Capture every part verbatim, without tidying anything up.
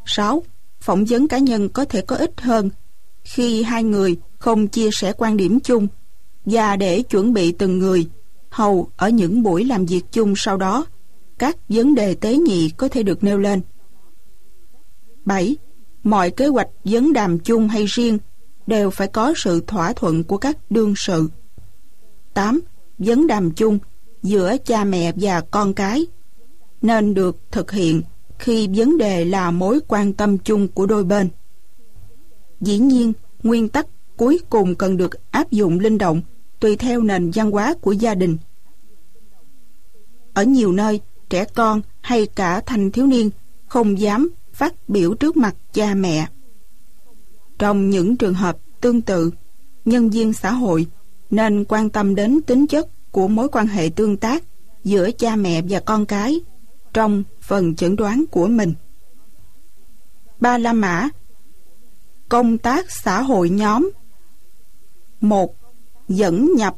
sáu. Phỏng vấn cá nhân có thể có ích hơn khi hai người không chia sẻ quan điểm chung, và để chuẩn bị từng người, hầu ở những buổi làm việc chung sau đó, các vấn đề tế nhị có thể được nêu lên. bảy. Mọi kế hoạch vấn đàm chung hay riêng đều phải có sự thỏa thuận của các đương sự. tám. Vấn đàm chung giữa cha mẹ và con cái nên được thực hiện khi vấn đề là mối quan tâm chung của đôi bên. Dĩ nhiên, nguyên tắc cuối cùng cần được áp dụng linh động tùy theo nền văn hóa của gia đình. Ở nhiều nơi, trẻ con hay cả thanh thiếu niên không dám phát biểu trước mặt cha mẹ. Trong những trường hợp tương tự, nhân viên xã hội nên quan tâm đến tính chất của mối quan hệ tương tác giữa cha mẹ và con cái trong phần chẩn đoán của mình. Ba La Mã công tác xã hội nhóm. Một. Dẫn nhập.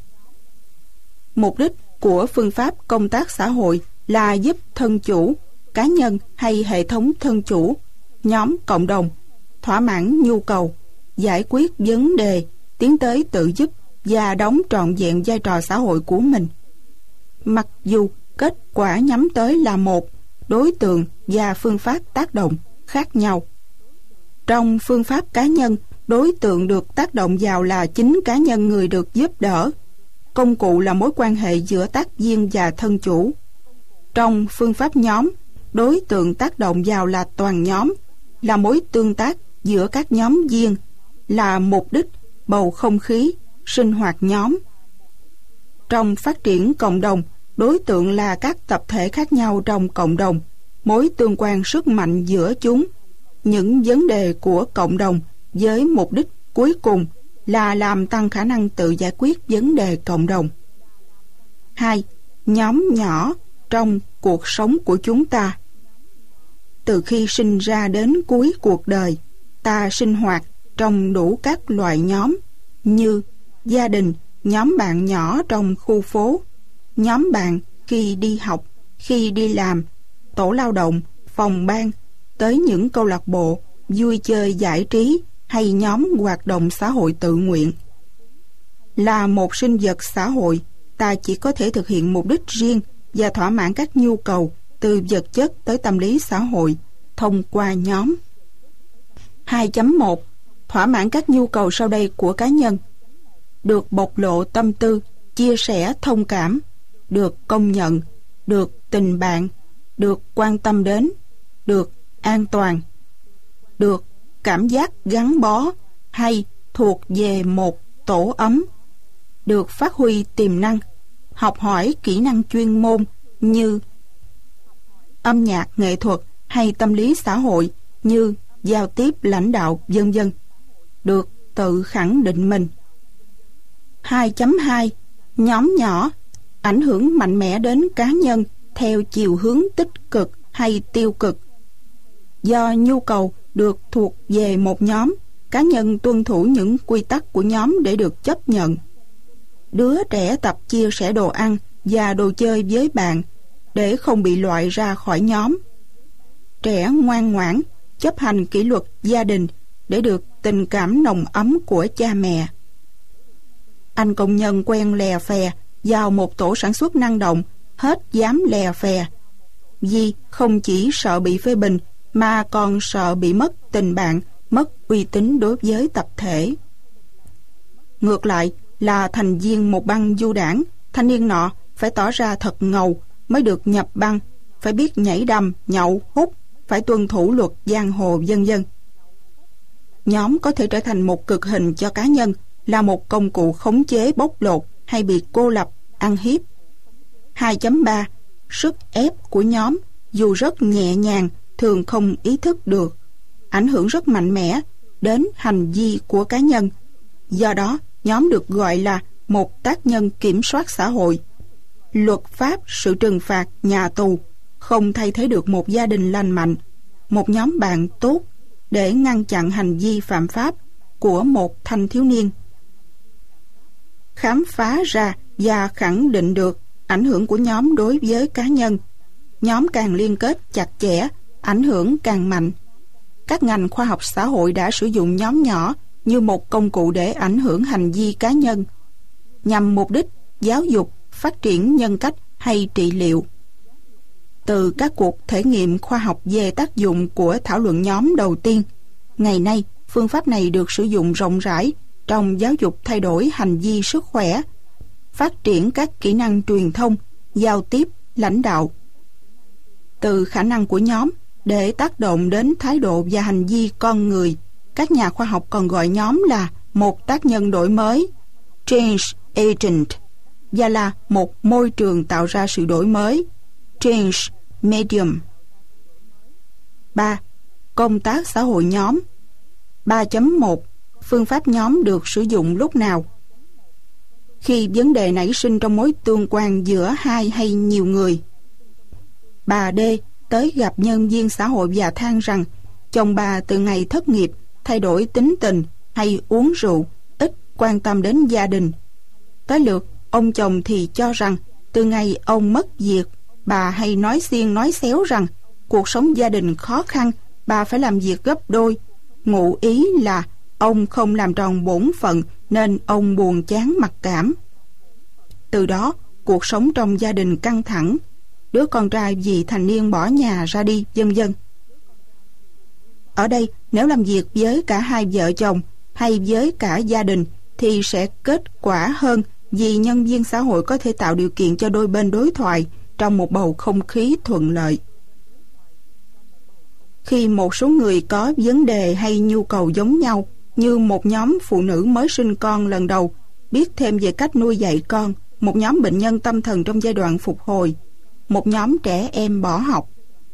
Mục đích của phương pháp công tác xã hội là giúp thân chủ, cá nhân hay hệ thống thân chủ, nhóm cộng đồng thỏa mãn nhu cầu, giải quyết vấn đề, tiến tới tự giúp và đóng trọn vẹn vai trò xã hội của mình. Mặc dù kết quả nhắm tới là một, đối tượng và phương pháp tác động khác nhau. Trong phương pháp cá nhân, đối tượng được tác động vào là chính cá nhân người được giúp đỡ. Công cụ là mối quan hệ giữa tác viên và thân chủ. Trong phương pháp nhóm, đối tượng tác động vào là toàn nhóm, là mối tương tác giữa các nhóm viên, là mục đích, bầu không khí, sinh hoạt nhóm. Trong phát triển cộng đồng, đối tượng là các tập thể khác nhau trong cộng đồng, mối tương quan sức mạnh giữa chúng, những vấn đề của cộng đồng với mục đích cuối cùng là làm tăng khả năng tự giải quyết vấn đề cộng đồng. Hai. Nhóm nhỏ trong cuộc sống của chúng ta. Từ khi sinh ra đến cuối cuộc đời, ta sinh hoạt trong đủ các loại nhóm như gia đình, nhóm bạn nhỏ trong khu phố, nhóm bạn khi đi học, khi đi làm, tổ lao động, phòng ban, tới những câu lạc bộ, vui chơi giải trí hay nhóm hoạt động xã hội tự nguyện. Là một sinh vật xã hội, ta chỉ có thể thực hiện mục đích riêng và thỏa mãn các nhu cầu từ vật chất tới tâm lý xã hội thông qua nhóm. hai chấm một. Thỏa mãn các nhu cầu sau đây của cá nhân: được bộc lộ tâm tư, chia sẻ thông cảm, được công nhận, được tình bạn, được quan tâm đến, được an toàn, được cảm giác gắn bó hay thuộc về một tổ ấm, được phát huy tiềm năng, học hỏi kỹ năng chuyên môn như âm nhạc, nghệ thuật hay tâm lý xã hội như giao tiếp, lãnh đạo, vân vân, được tự khẳng định mình. hai chấm hai. Nhóm nhỏ ảnh hưởng mạnh mẽ đến cá nhân theo chiều hướng tích cực hay tiêu cực. Do nhu cầu được thuộc về một nhóm, cá nhân tuân thủ những quy tắc của nhóm để được chấp nhận. Đứa trẻ tập chia sẻ đồ ăn và đồ chơi với bạn để không bị loại ra khỏi nhóm. Trẻ ngoan ngoãn chấp hành kỷ luật gia đình để được tình cảm nồng ấm của cha mẹ. Anh công nhân quen lè phè vào một tổ sản xuất năng động, hết dám lè phè, vì không chỉ sợ bị phê bình mà còn sợ bị mất tình bạn, mất uy tín đối với tập thể. Ngược lại, là thành viên một băng du đảng, thanh niên nọ phải tỏ ra thật ngầu mới được nhập băng, phải biết nhảy đầm, nhậu, hút, phải tuân thủ luật giang hồ, vân vân. Nhóm có thể trở thành một cực hình cho cá nhân, là một công cụ khống chế, bóc lột hay bị cô lập, ăn hiếp. hai chấm ba. Sức ép của nhóm dù rất nhẹ nhàng, thường không ý thức được, ảnh hưởng rất mạnh mẽ đến hành vi của cá nhân. Do đó, nhóm được gọi là một tác nhân kiểm soát xã hội. Luật pháp, sự trừng phạt, nhà tù không thay thế được một gia đình lành mạnh, một nhóm bạn tốt để ngăn chặn hành vi phạm pháp của một thanh thiếu niên. Khám phá ra và khẳng định được ảnh hưởng của nhóm đối với cá nhân. Nhóm càng liên kết chặt chẽ, ảnh hưởng càng mạnh. các ngành khoa học xã hội đã sử dụng nhóm nhỏ như một công cụ để ảnh hưởng hành vi cá nhân, nhằm mục đích giáo dục, phát triển nhân cách hay trị liệu. Từ các cuộc thể nghiệm khoa học về tác dụng của thảo luận nhóm đầu tiên, ngày nay phương pháp này được sử dụng rộng rãi trong giáo dục thay đổi hành vi sức khỏe, phát triển các kỹ năng truyền thông, giao tiếp, lãnh đạo. Từ khả năng của nhóm để tác động đến thái độ và hành vi con người, các nhà khoa học còn gọi nhóm là một tác nhân đổi mới, change agent, và là một môi trường tạo ra sự đổi mới, change medium. ba. Công tác xã hội nhóm. ba chấm một. Phương pháp nhóm được sử dụng lúc nào? Khi vấn đề nảy sinh trong mối tương quan giữa hai hay nhiều người. Bà D tới gặp nhân viên xã hội và than rằng chồng bà từ ngày thất nghiệp thay đổi tính tình hay uống rượu, ít quan tâm đến gia đình. Tới lượt ông chồng thì cho rằng từ ngày ông mất việc, bà hay nói xiên nói xéo rằng cuộc sống gia đình khó khăn, bà phải làm việc gấp đôi. Ngụ ý là ông không làm tròn bổn phận nên ông buồn chán mặc cảm. Từ đó cuộc sống trong gia đình căng thẳng, đứa con trai vì thành niên bỏ nhà ra đi, vân vân. Ở đây, nếu làm việc với cả hai vợ chồng hay với cả gia đình thì sẽ kết quả hơn, vì nhân viên xã hội có thể tạo điều kiện cho đôi bên đối thoại trong một bầu không khí thuận lợi. Khi một số người có vấn đề hay nhu cầu giống nhau, như một nhóm phụ nữ mới sinh con lần đầu biết thêm về cách nuôi dạy con, một nhóm bệnh nhân tâm thần trong giai đoạn phục hồi, một nhóm trẻ em bỏ học.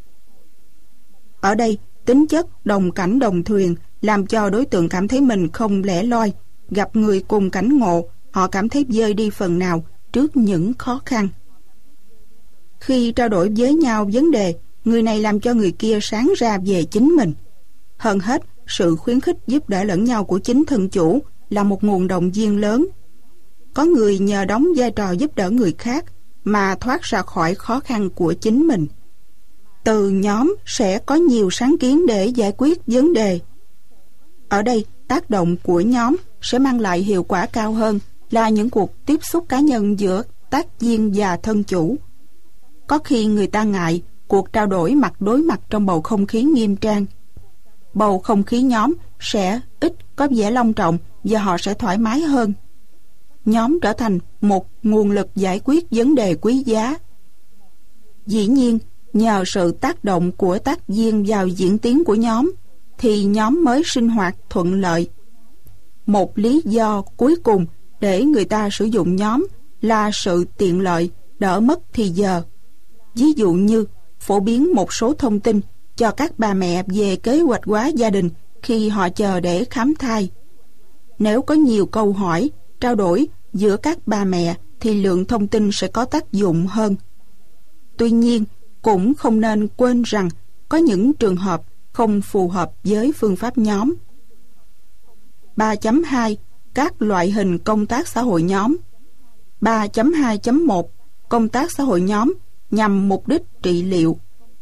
Ở đây, tính chất đồng cảnh đồng thuyền làm cho đối tượng cảm thấy mình không lẻ loi, gặp người cùng cảnh ngộ, họ cảm thấy vơi đi phần nào trước những khó khăn. Khi trao đổi với nhau vấn đề, người này làm cho người kia sáng ra về chính mình. Hơn hết, sự khuyến khích giúp đỡ lẫn nhau của chính thân chủ là một nguồn động viên lớn. Có người nhờ đóng vai trò giúp đỡ người khác mà thoát ra khỏi khó khăn của chính mình. Từ nhóm sẽ có nhiều sáng kiến để giải quyết vấn đề. Ở đây, tác động của nhóm sẽ mang lại hiệu quả cao hơn là những cuộc tiếp xúc cá nhân giữa tác viên và thân chủ. Có khi người ta ngại cuộc trao đổi mặt đối mặt trong bầu không khí nghiêm trang. Bầu không khí nhóm sẽ ít có vẻ long trọng và họ sẽ thoải mái hơn. Nhóm trở thành một nguồn lực giải quyết vấn đề quý giá. Dĩ nhiên, nhờ sự tác động của tác viên vào diễn tiến của nhóm, thì nhóm mới sinh hoạt thuận lợi. Một lý do cuối cùng để người ta sử dụng nhóm là sự tiện lợi, đỡ mất thì giờ. Ví dụ như phổ biến một số thông tin cho các bà mẹ về kế hoạch hóa gia đình khi họ chờ để khám thai. Nếu có nhiều câu hỏi, trao đổi giữa các bà mẹ thì lượng thông tin sẽ có tác dụng hơn. Tuy nhiên, cũng không nên quên rằng có những trường hợp không phù hợp với phương pháp nhóm. ba chấm hai. Các loại hình công tác xã hội nhóm. ba chấm hai chấm một. Công tác xã hội nhóm nhằm mục đích trị liệu.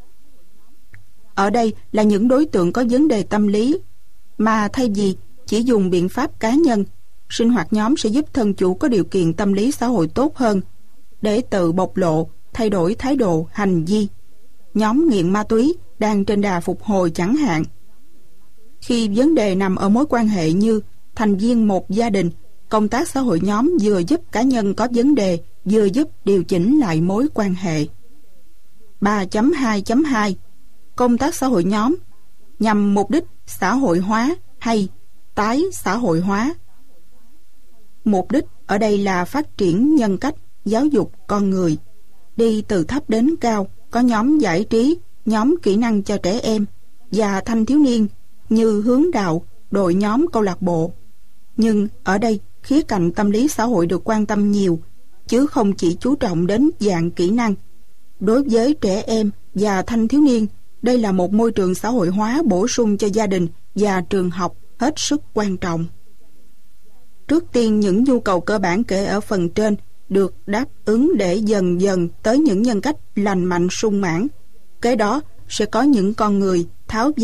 Ở đây là những đối tượng có vấn đề tâm lý, mà thay vì chỉ dùng biện pháp cá nhân, sinh hoạt nhóm sẽ giúp thân chủ có điều kiện tâm lý xã hội tốt hơn để tự bộc lộ, thay đổi thái độ, hành vi. Nhóm nghiện ma túy đang trên đà phục hồi chẳng hạn. Khi vấn đề nằm ở mối quan hệ như thành viên một gia đình, công tác xã hội nhóm vừa giúp cá nhân có vấn đề, vừa giúp điều chỉnh lại mối quan hệ. ba chấm hai chấm hai. Công tác xã hội nhóm nhằm mục đích xã hội hóa hay tái xã hội hóa. Mục đích ở đây là phát triển nhân cách, giáo dục con người. Đi từ thấp đến cao, có nhóm giải trí, nhóm kỹ năng cho trẻ em và thanh thiếu niên như hướng đạo, đội nhóm câu lạc bộ. Nhưng ở đây, khía cạnh tâm lý xã hội được quan tâm nhiều, chứ không chỉ chú trọng đến dạng kỹ năng. Đối với trẻ em và thanh thiếu niên, đây là một môi trường xã hội hóa bổ sung cho gia đình và trường học hết sức quan trọng. Trước tiên, những nhu cầu cơ bản kể ở phần trên được đáp ứng để dần dần tới những nhân cách lành mạnh sung mãn. Kế đó sẽ có những con người tháo vát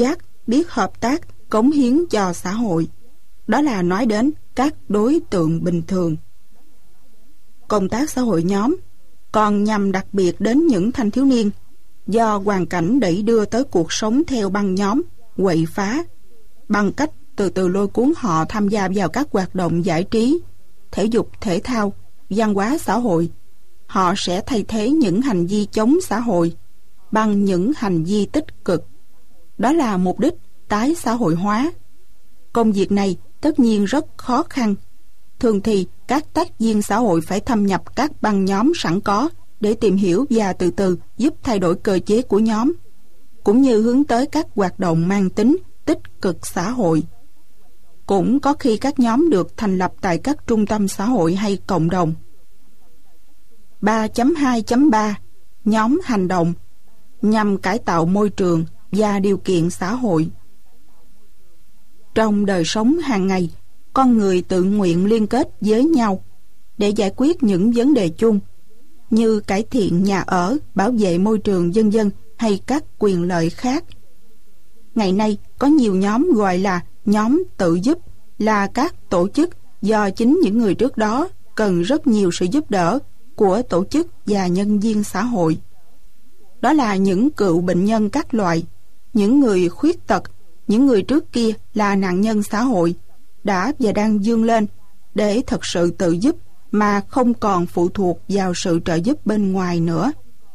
biết hợp tác, cống hiến cho xã hội. Đó là nói đến các đối tượng bình thường. Công tác xã hội nhóm còn nhằm đặc biệt đến những thanh thiếu niên do hoàn cảnh đẩy đưa tới cuộc sống theo băng nhóm, quậy phá, bằng cách từ từ lôi cuốn họ tham gia vào các hoạt động giải trí, thể dục thể thao, văn hóa xã hội. Họ sẽ thay thế những hành vi chống xã hội bằng những hành vi tích cực. Đó là mục đích tái xã hội hóa. Công việc này tất nhiên rất khó khăn. Thường thì các tác viên xã hội phải thâm nhập các băng nhóm sẵn có để tìm hiểu và từ từ giúp thay đổi cơ chế của nhóm, cũng như hướng tới các hoạt động mang tính tích cực xã hội. Cũng có khi các nhóm được thành lập tại các trung tâm xã hội hay cộng đồng. ba chấm hai chấm ba Nhóm hành động nhằm cải tạo môi trường và điều kiện xã hội. Trong đời sống hàng ngày, con người tự nguyện liên kết với nhau để giải quyết những vấn đề chung như cải thiện nhà ở, bảo vệ môi trường vân vân hay các quyền lợi khác. Ngày nay có nhiều nhóm gọi là nhóm tự giúp, là các tổ chức do chính những người trước đó cần rất nhiều sự giúp đỡ của tổ chức và nhân viên xã hội. Đó là những cựu bệnh nhân các loại, những người khuyết tật, những người trước kia là nạn nhân xã hội, đã và đang vươn lên để thật sự tự giúp mà không còn phụ thuộc vào sự trợ giúp bên ngoài nữa.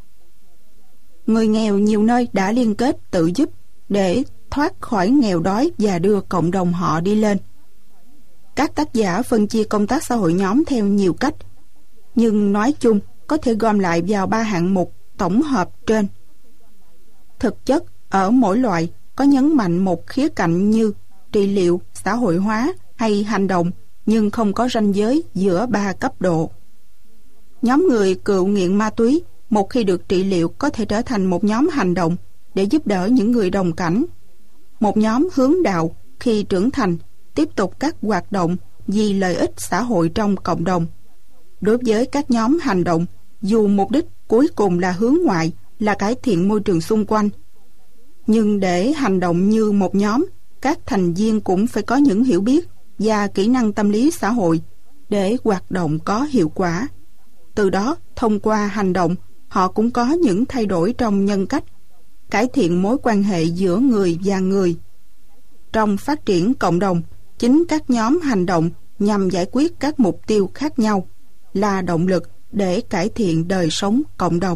Người nghèo nhiều nơi đã liên kết tự giúp để thoát khỏi nghèo đói và đưa cộng đồng họ đi lên. Các tác giả phân chia công tác xã hội nhóm theo nhiều cách, nhưng nói chung có thể gom lại vào ba hạng mục tổng hợp trên. Thực chất ở mỗi loại có nhấn mạnh một khía cạnh như trị liệu, xã hội hóa hay hành động, nhưng không có ranh giới giữa ba cấp độ. Nhóm người cựu nghiện ma túy một khi được trị liệu có thể trở thành một nhóm hành động để giúp đỡ những người đồng cảnh. Một nhóm hướng đạo khi trưởng thành tiếp tục các hoạt động vì lợi ích xã hội trong cộng đồng. Đối với các nhóm hành động, dù mục đích cuối cùng là hướng ngoại, là cải thiện môi trường xung quanh, nhưng để hành động như một nhóm, các thành viên cũng phải có những hiểu biết và kỹ năng tâm lý xã hội để hoạt động có hiệu quả. Từ đó, thông qua hành động, họ cũng có những thay đổi trong nhân cách, cải thiện mối quan hệ giữa người và người. Trong phát triển cộng đồng, chính các nhóm hành động nhằm giải quyết các mục tiêu khác nhau là động lực để cải thiện đời sống cộng đồng.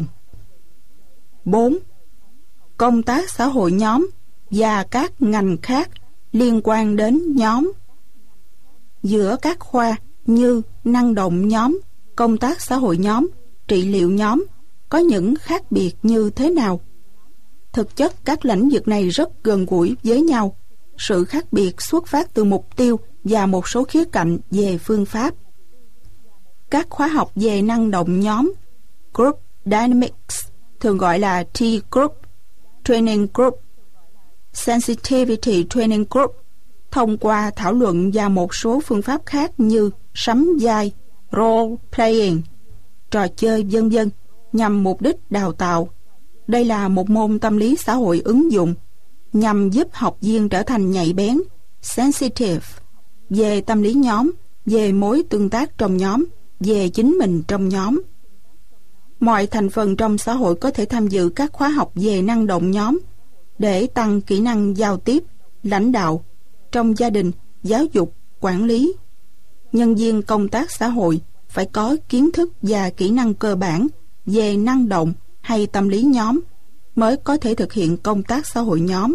bốn. Công tác xã hội nhóm và các ngành khác liên quan đến nhóm. Giữa các khoa như năng động nhóm, công tác xã hội nhóm, trị liệu nhóm có những khác biệt như thế nào? Thực chất các lĩnh vực này rất gần gũi với nhau. Sự khác biệt xuất phát từ mục tiêu và một số khía cạnh về phương pháp. Các khóa học về năng động nhóm, Group Dynamics, thường gọi là T-Group, Training Group, Sensitivity Training Group, thông qua thảo luận và một số phương pháp khác như sắm vai, role playing, trò chơi vân vân nhằm mục đích đào tạo. Đây là một môn tâm lý xã hội ứng dụng nhằm giúp học viên trở thành nhạy bén, sensitive, về tâm lý nhóm, về mối tương tác trong nhóm, về chính mình trong nhóm. Mọi thành phần trong xã hội có thể tham dự các khóa học về năng động nhóm để tăng kỹ năng giao tiếp, lãnh đạo, trong gia đình, giáo dục, quản lý. Nhân viên công tác xã hội phải có kiến thức và kỹ năng cơ bản về năng động hay tâm lý nhóm mới có thể thực hiện công tác xã hội nhóm.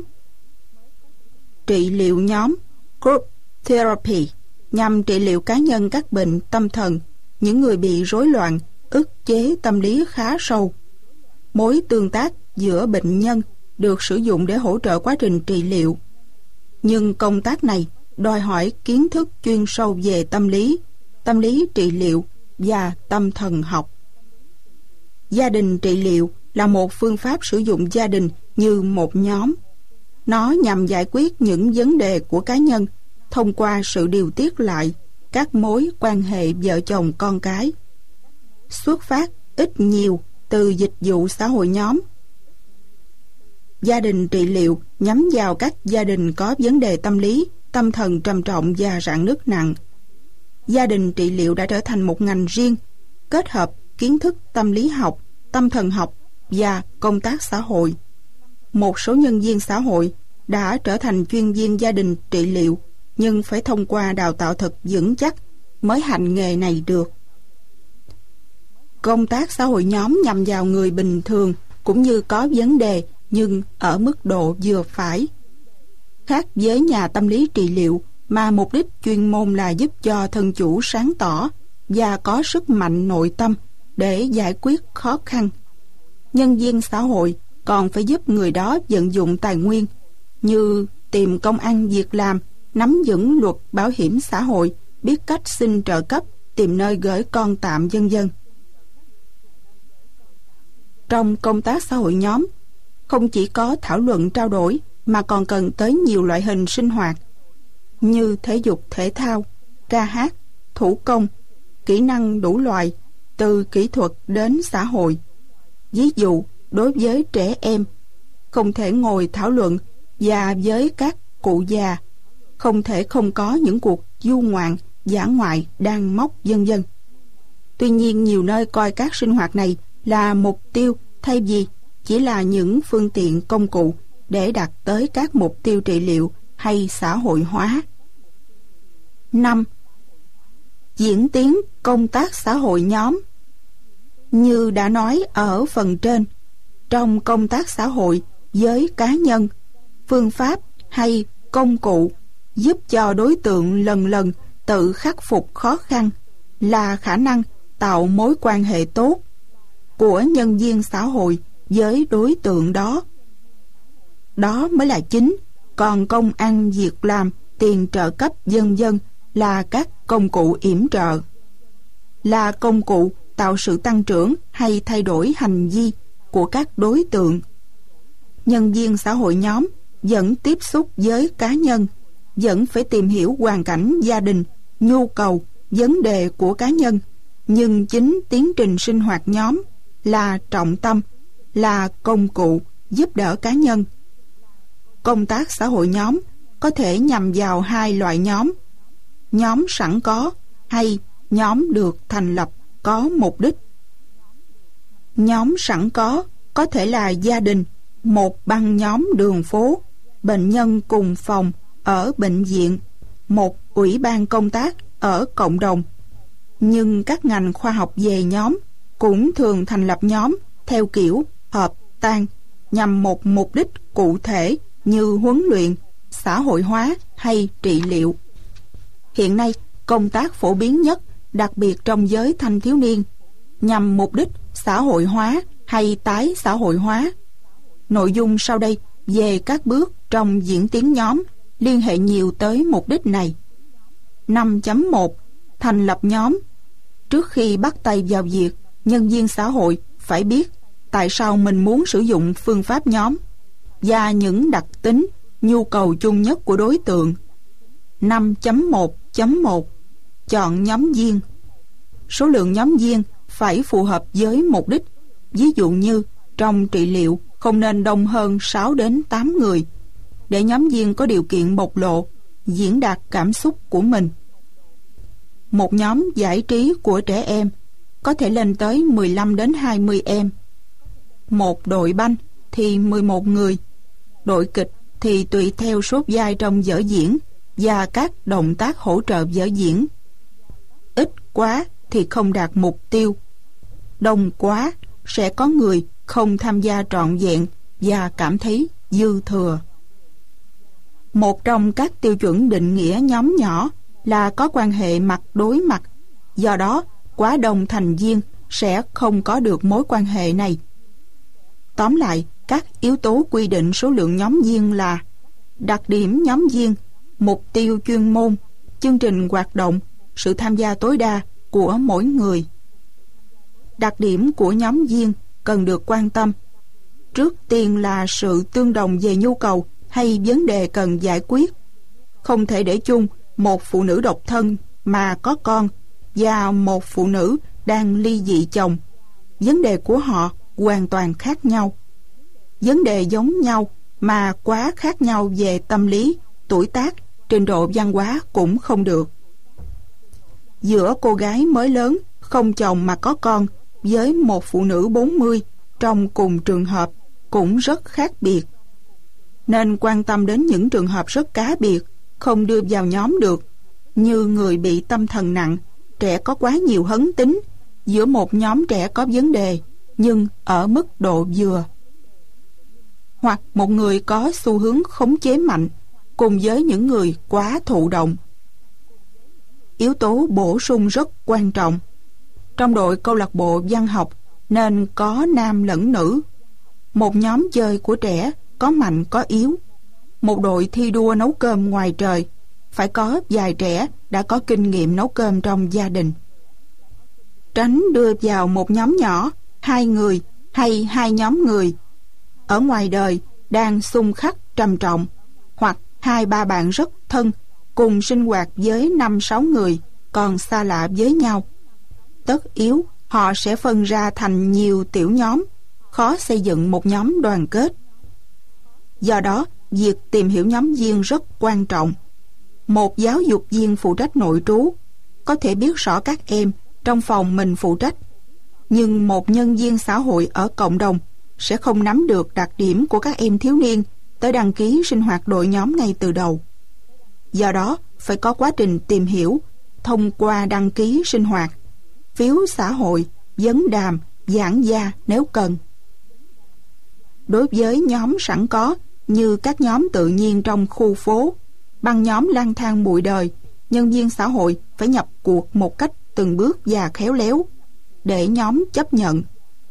Trị liệu nhóm, Group Therapy, nhằm trị liệu cá nhân các bệnh tâm thần, những người bị rối loạn, ức chế tâm lý khá sâu. Mối tương tác giữa bệnh nhân được sử dụng để hỗ trợ quá trình trị liệu. Nhưng công tác này đòi hỏi kiến thức chuyên sâu về tâm lý, tâm lý trị liệu và tâm thần học. Gia đình trị liệu là một phương pháp sử dụng gia đình như một nhóm. Nó nhằm giải quyết những vấn đề của cá nhân thông qua sự điều tiết lại các mối quan hệ vợ chồng con cái. Xuất phát ít nhiều từ dịch vụ xã hội nhóm. Gia đình trị liệu nhắm vào các gia đình có vấn đề tâm lý, tâm thần trầm trọng và rạn nứt nặng. Gia đình trị liệu đã trở thành một ngành riêng, kết hợp kiến thức tâm lý học, tâm thần học và công tác xã hội. Một số nhân viên xã hội đã trở thành chuyên viên gia đình trị liệu, nhưng phải thông qua đào tạo thật vững chắc mới hành nghề này được. Công tác xã hội nhóm nhằm vào người bình thường cũng như có vấn đề, nhưng ở mức độ vừa phải. Khác với nhà tâm lý trị liệu mà mục đích chuyên môn là giúp cho thân chủ sáng tỏ và có sức mạnh nội tâm để giải quyết khó khăn, nhân viên xã hội còn phải giúp người đó vận dụng tài nguyên như tìm công ăn việc làm, nắm vững luật bảo hiểm xã hội, biết cách xin trợ cấp, tìm nơi gửi con tạm, vân vân. Trong công tác xã hội nhóm, không chỉ có thảo luận trao đổi mà còn cần tới nhiều loại hình sinh hoạt như thể dục thể thao, ca hát, thủ công, kỹ năng đủ loại, từ kỹ thuật đến xã hội. Ví dụ, đối với trẻ em, không thể ngồi thảo luận, và với các cụ già, không thể không có những cuộc du ngoạn, dã ngoại, đan móc, vân vân. Tuy nhiên, nhiều nơi coi các sinh hoạt này là mục tiêu thay vì chỉ là những phương tiện công cụ để đạt tới các mục tiêu trị liệu hay xã hội hóa. năm. Diễn tiến công tác xã hội nhóm. Như đã nói ở phần trên, trong công tác xã hội với cá nhân, phương pháp hay công cụ giúp cho đối tượng lần lần tự khắc phục khó khăn là khả năng tạo mối quan hệ tốt của nhân viên xã hội với đối tượng đó. Đó mới là chính, còn công ăn việc làm, tiền trợ cấp, vân vân là các công cụ yểm trợ, là công cụ tạo sự tăng trưởng hay thay đổi hành vi của các đối tượng. Nhân viên xã hội nhóm vẫn tiếp xúc với cá nhân, vẫn phải tìm hiểu hoàn cảnh gia đình, nhu cầu, vấn đề của cá nhân, nhưng chính tiến trình sinh hoạt nhóm là trọng tâm, là công cụ giúp đỡ cá nhân. Công tác xã hội nhóm có thể nhằm vào hai loại nhóm: nhóm sẵn có hay nhóm được thành lập có mục đích. Nhóm sẵn có có thể là gia đình, một băng nhóm đường phố, bệnh nhân cùng phòng ở bệnh viện, một ủy ban công tác ở cộng đồng. Nhưng các ngành khoa học về nhóm cũng thường thành lập nhóm theo kiểu hợp tan nhằm một mục đích cụ thể như huấn luyện, xã hội hóa hay trị liệu. Hiện nay, công tác phổ biến nhất, đặc biệt trong giới thanh thiếu niên, nhằm mục đích xã hội hóa hay tái xã hội hóa. Nội dung sau đây về các bước trong diễn tiến nhóm liên hệ nhiều tới mục đích này. năm chấm một. Thành lập nhóm. Trước khi bắt tay vào việc, nhân viên xã hội phải biết tại sao mình muốn sử dụng phương pháp nhóm và những đặc tính, nhu cầu chung nhất của đối tượng. năm chấm một chấm một. Chọn nhóm viên. Số lượng nhóm viên phải phù hợp với mục đích. Ví dụ như trong trị liệu không nên đông hơn sáu đến tám người, để nhóm viên có điều kiện bộc lộ, diễn đạt cảm xúc của mình. Một nhóm giải trí của trẻ em có thể lên tới mười lăm đến hai mươi em. Một đội banh thì mười một người. Đội kịch thì tùy theo số vai trong vở diễn và các động tác hỗ trợ vở diễn. Ít quá thì không đạt mục tiêu. Đông quá sẽ có người không tham gia trọn vẹn và cảm thấy dư thừa. Một trong các tiêu chuẩn định nghĩa nhóm nhỏ là có quan hệ mặt đối mặt. Do đó, quá đông thành viên sẽ không có được mối quan hệ này. Tóm lại, các yếu tố quy định số lượng nhóm viên là đặc điểm nhóm viên, mục tiêu chuyên môn, chương trình hoạt động, sự tham gia tối đa của mỗi người. Đặc điểm của nhóm viên cần được quan tâm. Trước tiên là sự tương đồng về nhu cầu hay vấn đề cần giải quyết. Không thể để chung một phụ nữ độc thân mà có con và một phụ nữ đang ly dị chồng. Vấn đề của họ hoàn toàn khác nhau. vấn đề giống nhau mà quá khác nhau về tâm lý, tuổi tác, trình độ văn hóa cũng không được. Giữa cô gái mới lớn, không chồng mà có con, với một phụ nữ bốn mươi trong cùng trường hợp cũng rất khác biệt. Nên quan tâm đến những trường hợp rất cá biệt, không đưa vào nhóm được, như người bị tâm thần nặng, trẻ có quá nhiều hấn tính, giữa một nhóm trẻ có vấn đề, nhưng ở mức độ vừa. Hoặc một người có xu hướng khống chế mạnh, cùng với những người quá thụ động. Yếu tố bổ sung rất quan trọng. Trong đội câu lạc bộ văn học nên có nam lẫn nữ. Một nhóm chơi của trẻ có mạnh có yếu. Một đội thi đua nấu cơm ngoài trời phải có vài trẻ đã có kinh nghiệm nấu cơm trong gia đình. Tránh đưa vào một nhóm nhỏ hai người hay hai nhóm người ở ngoài đời đang xung khắc trầm trọng, hoặc hai ba bạn rất thân cùng sinh hoạt với năm sáu người còn xa lạ với nhau. Tất yếu họ sẽ phân ra thành nhiều tiểu nhóm, khó xây dựng một nhóm đoàn kết. Do đó, việc tìm hiểu nhóm viên rất quan trọng. Một giáo dục viên phụ trách nội trú có thể biết rõ các em trong phòng mình phụ trách, nhưng một nhân viên xã hội ở cộng đồng sẽ không nắm được đặc điểm của các em thiếu niên tới đăng ký sinh hoạt đội nhóm ngay từ đầu. Do đó, phải có quá trình tìm hiểu thông qua đăng ký sinh hoạt, phiếu xã hội, vấn đàm, giảng gia nếu cần. Đối với nhóm sẵn có như các nhóm tự nhiên trong khu phố, băng nhóm lang thang bụi đời, nhân viên xã hội phải nhập cuộc một cách từng bước và khéo léo để nhóm chấp nhận.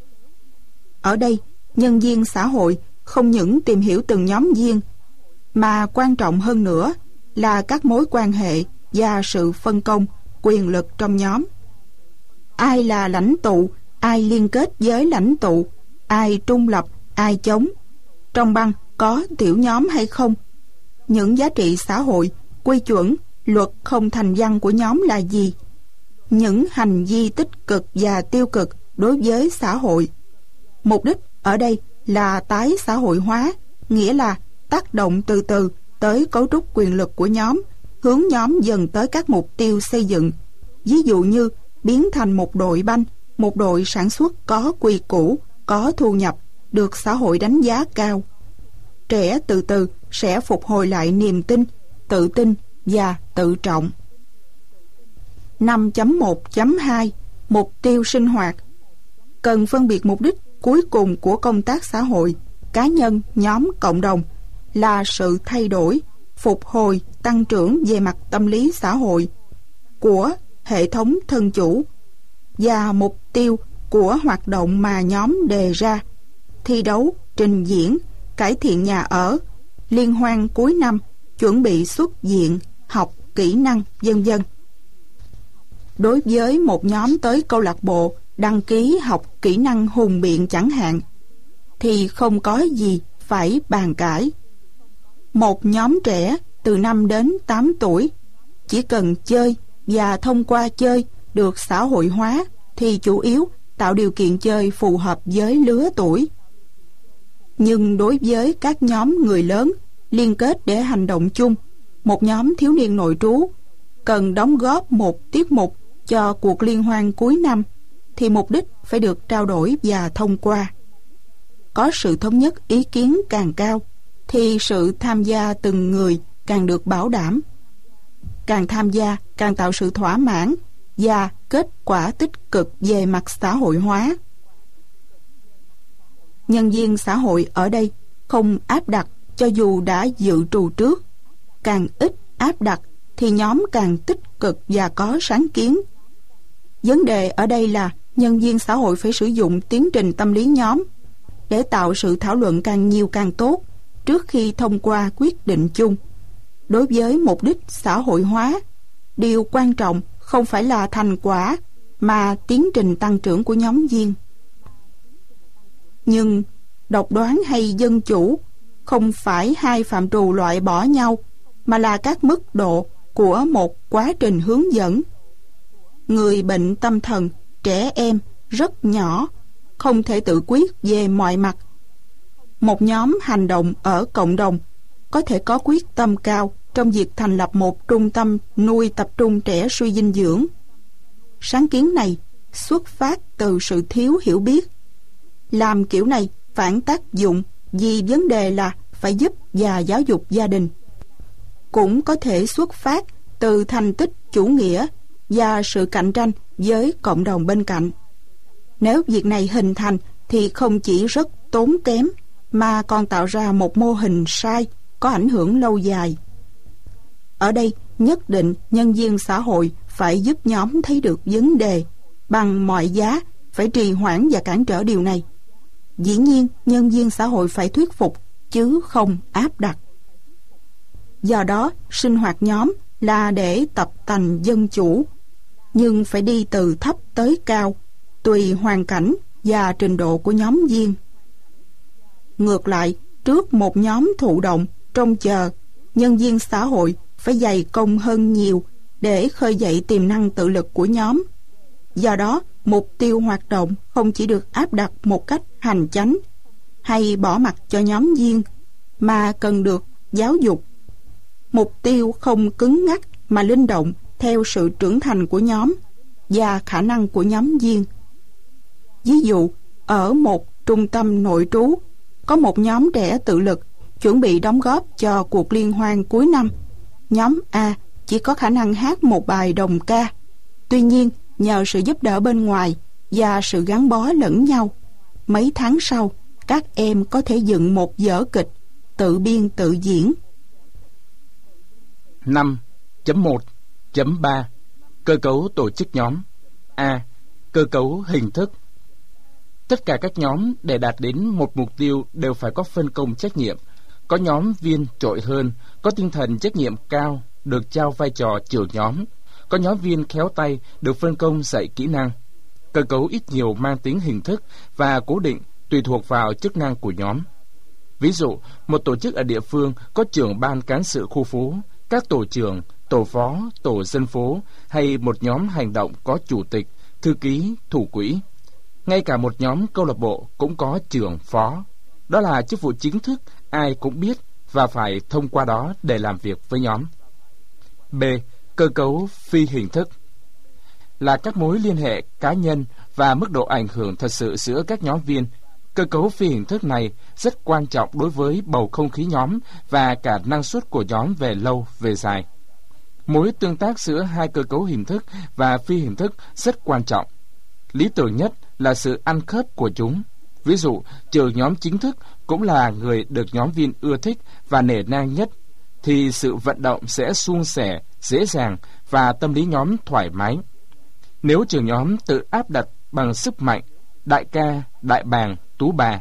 Ở đây, nhân viên xã hội không những tìm hiểu từng nhóm viên, mà quan trọng hơn nữa là các mối quan hệ và sự phân công, quyền lực trong nhóm. Ai là lãnh tụ, ai liên kết với lãnh tụ, ai trung lập, ai chống. Trong băng có tiểu nhóm hay không? Những giá trị xã hội, quy chuẩn, luật không thành văn của nhóm là gì? Những hành vi tích cực và tiêu cực đối với xã hội. Mục đích ở đây là tái xã hội hóa, nghĩa là tác động từ từ tới cấu trúc quyền lực của nhóm, hướng nhóm dần tới các mục tiêu xây dựng. Ví dụ như biến thành một đội banh, một đội sản xuất có quy củ, có thu nhập, được xã hội đánh giá cao. Trẻ từ từ sẽ phục hồi lại niềm tin, tự tin và tự trọng. năm chấm một chấm hai Mục tiêu sinh hoạt. Cần phân biệt mục đích cuối cùng của công tác xã hội, cá nhân, nhóm, cộng đồng là sự thay đổi, phục hồi, tăng trưởng về mặt tâm lý xã hội của hệ thống thân chủ, và mục tiêu của hoạt động mà nhóm đề ra: thi đấu, trình diễn, cải thiện nhà ở, liên hoan cuối năm, chuẩn bị xuất viện, học kỹ năng, vân vân. Đối với một nhóm tới câu lạc bộ đăng ký học kỹ năng hùng biện chẳng hạn, thì không có gì phải bàn cãi. Một nhóm trẻ từ năm đến tám tuổi chỉ cần chơi và thông qua chơi được xã hội hóa, thì chủ yếu tạo điều kiện chơi phù hợp với lứa tuổi. Nhưng đối với các nhóm người lớn liên kết để hành động chung, một nhóm thiếu niên nội trú cần đóng góp một tiết mục cho cuộc liên hoan cuối năm, thì mục đích phải được trao đổi và thông qua. Có sự thống nhất ý kiến càng cao, thì sự tham gia từng người càng được bảo đảm. Càng tham gia càng tạo sự thỏa mãn và kết quả tích cực về mặt xã hội hóa. Nhân viên xã hội ở đây không áp đặt cho dù đã dự trù trước. Càng ít áp đặt thì nhóm càng tích cực và có sáng kiến. Vấn đề ở đây là nhân viên xã hội phải sử dụng tiến trình tâm lý nhóm để tạo sự thảo luận càng nhiều càng tốt trước khi thông qua quyết định chung. Đối với mục đích xã hội hóa, điều quan trọng không phải là thành quả mà tiến trình tăng trưởng của nhóm viên. Nhưng độc đoán hay dân chủ không phải hai phạm trù loại bỏ nhau, mà là các mức độ của một quá trình hướng dẫn. Người bệnh tâm thần, trẻ em rất nhỏ, không thể tự quyết về mọi mặt. Một nhóm hành động ở cộng đồng có thể có quyết tâm cao trong việc thành lập một trung tâm nuôi tập trung trẻ suy dinh dưỡng. Sáng kiến này xuất phát từ sự thiếu hiểu biết. Làm kiểu này phản tác dụng vì vấn đề là phải giúp và giáo dục gia đình. Cũng có thể xuất phát từ thành tích chủ nghĩa và sự cạnh tranh với cộng đồng bên cạnh. Nếu việc này hình thành thì không chỉ rất tốn kém mà còn tạo ra một mô hình sai có ảnh hưởng lâu dài. Ở đây nhất định nhân viên xã hội phải giúp nhóm thấy được vấn đề, bằng mọi giá phải trì hoãn và cản trở điều này. Dĩ nhiên nhân viên xã hội phải thuyết phục chứ không áp đặt. Do đó sinh hoạt nhóm là để tập tành dân chủ, nhưng phải đi từ thấp tới cao, tùy hoàn cảnh và trình độ của nhóm viên. Ngược lại, trước một nhóm thụ động trông chờ, nhân viên xã hội phải dày công hơn nhiều để khơi dậy tiềm năng tự lực của nhóm. Do đó, mục tiêu hoạt động không chỉ được áp đặt một cách hành chánh hay bỏ mặc cho nhóm viên, mà cần được giáo dục. Mục tiêu không cứng ngắc mà linh động theo sự trưởng thành của nhóm và khả năng của nhóm viên. Ví dụ, ở một trung tâm nội trú, có một nhóm trẻ tự lực chuẩn bị đóng góp cho cuộc liên hoan cuối năm. Nhóm A chỉ có khả năng hát một bài đồng ca. Tuy nhiên, nhờ sự giúp đỡ bên ngoài và sự gắn bó lẫn nhau, mấy tháng sau, các em có thể dựng một vở kịch tự biên tự diễn. năm chấm một chấm ba Cơ cấu tổ chức nhóm. A. Cơ cấu hình thức. Tất cả các nhóm để đạt đến một mục tiêu đều phải có phân công trách nhiệm. Có nhóm viên trội hơn, có tinh thần trách nhiệm cao, được trao vai trò trưởng nhóm. Có nhóm viên khéo tay, được phân công dạy kỹ năng. Cơ cấu ít nhiều mang tính hình thức và cố định tùy thuộc vào chức năng của nhóm. Ví dụ, một tổ chức ở địa phương có trưởng ban cán sự khu phố, các tổ trưởng, tổ phó, tổ dân phố, hay một nhóm hành động có chủ tịch, thư ký, thủ quỹ. Ngay cả một nhóm câu lạc bộ cũng có trưởng phó. Đó là chức vụ chính thức, ai cũng biết và phải thông qua đó để làm việc với nhóm. B. Cơ cấu phi hình thức. Là các mối liên hệ cá nhân và mức độ ảnh hưởng thật sự giữa các nhóm viên. Cơ cấu phi hình thức này rất quan trọng đối với bầu không khí nhóm và cả năng suất của nhóm về lâu về dài. Mối tương tác giữa hai cơ cấu hình thức và phi hình thức rất quan trọng. Lý tưởng nhất là sự ăn khớp của chúng. Ví dụ, trưởng nhóm chính thức cũng là người được nhóm viên ưa thích và nể nang nhất, thì sự vận động sẽ suôn sẻ, dễ dàng và tâm lý nhóm thoải mái. Nếu trưởng nhóm tự áp đặt bằng sức mạnh, đại ca, đại bàng, tú bà,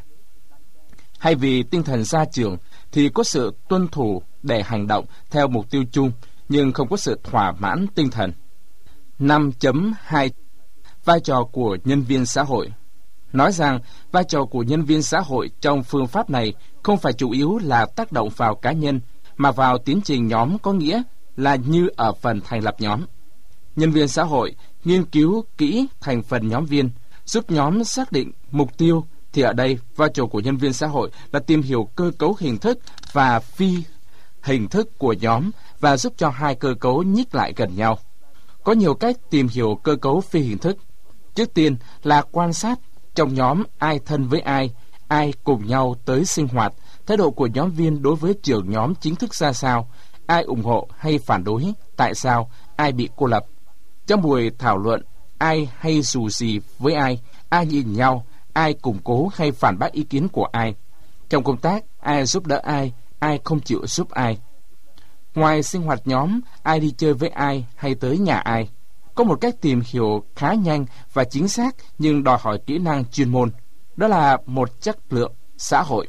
hay vì tinh thần gia trưởng, thì có sự tuân thủ để hành động theo mục tiêu chung, nhưng không có sự thỏa mãn tinh thần. năm chấm hai Vai trò của nhân viên xã hội. Nói rằng, vai trò của nhân viên xã hội trong phương pháp này không phải chủ yếu là tác động vào cá nhân, mà vào tiến trình nhóm, có nghĩa là như ở phần thành lập nhóm. Nhân viên xã hội nghiên cứu kỹ thành phần nhóm viên, giúp nhóm xác định mục tiêu, thì ở đây vai trò của nhân viên xã hội là tìm hiểu cơ cấu hình thức và phi hình thức của nhóm và giúp cho hai cơ cấu nhích lại gần nhau. Có nhiều cách tìm hiểu cơ cấu phi hình thức. Trước tiên là quan sát trong nhóm ai thân với ai, ai cùng nhau tới sinh hoạt, thái độ của nhóm viên đối với trưởng nhóm chính thức ra sao, ai ủng hộ hay phản đối, tại sao, ai bị cô lập. Trong buổi thảo luận, ai hay dù gì với ai, ai nhìn nhau, ai củng cố hay phản bác ý kiến của ai. Trong công tác, ai giúp đỡ ai, ai không chịu giúp ai. Ngoài sinh hoạt nhóm, ai đi chơi với ai hay tới nhà ai. Có một cách tìm hiểu khá nhanh và chính xác nhưng đòi hỏi kỹ năng chuyên môn. Đó là một chất lượng xã hội.